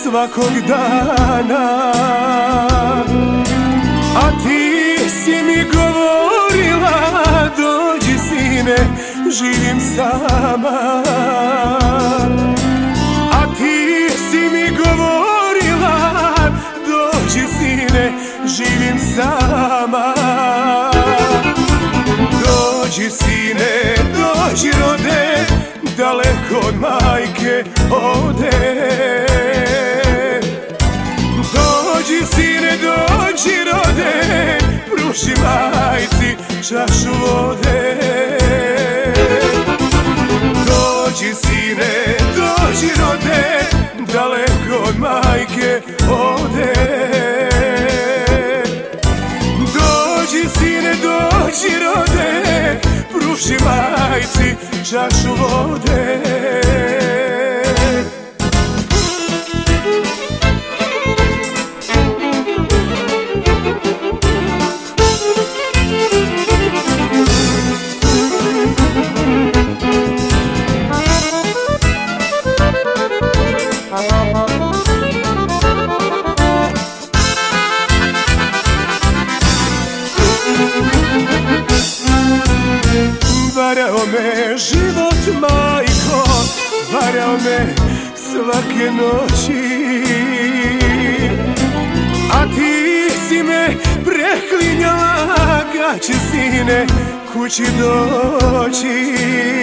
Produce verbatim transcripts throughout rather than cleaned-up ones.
svakog dana. A ti si mi govorila, dođi sine, živim sama. A ti si mi govorila, dođi sine, živim sama. Dođi sine, dođi rode, daleko od majke ode. Dođi sine, dođi rode, pruži majci čašu vode. Dođi sine, dođi rode, daleko od majke ode. Dođi sine, dođi rode, pruži majci čašu vode. Varao me život, majko, varao me svake noći. A ti si me preklinjala, kad će sine kući doći.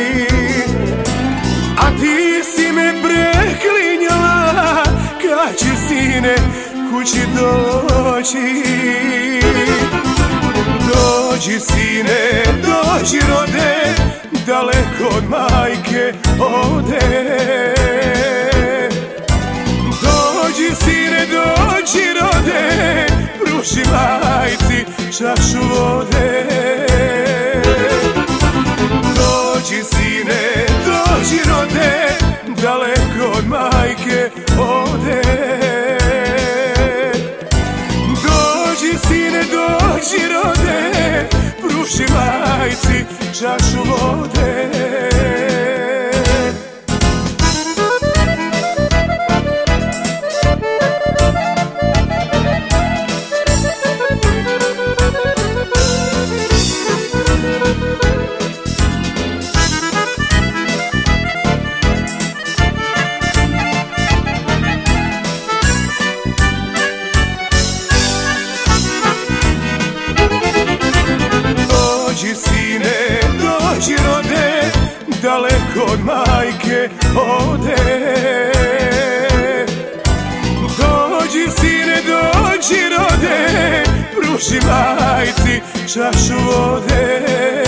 A ti si me preklinjala, kad će sine kući doći. Dođi sine, dođi rode, daleko od majke ode. Dođi sine, dođi rode, pruži majci čašu vode. Dođi sine, dođi rode, daleko od majke ode. Dođi sine, dođi rode, pruži majci čašu vode. Dođi sine, dođi rode, daleko od majke ode. Dođi sine, dođi rode, pruži majci čašu vode.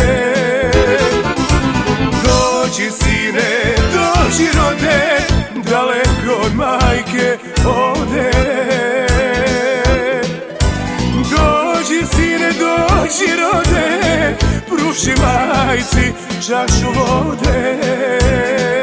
Dođi sine, dođi rode, daleko od majke ode. Dođi sine, dođi rode, pruži majci čašu vode.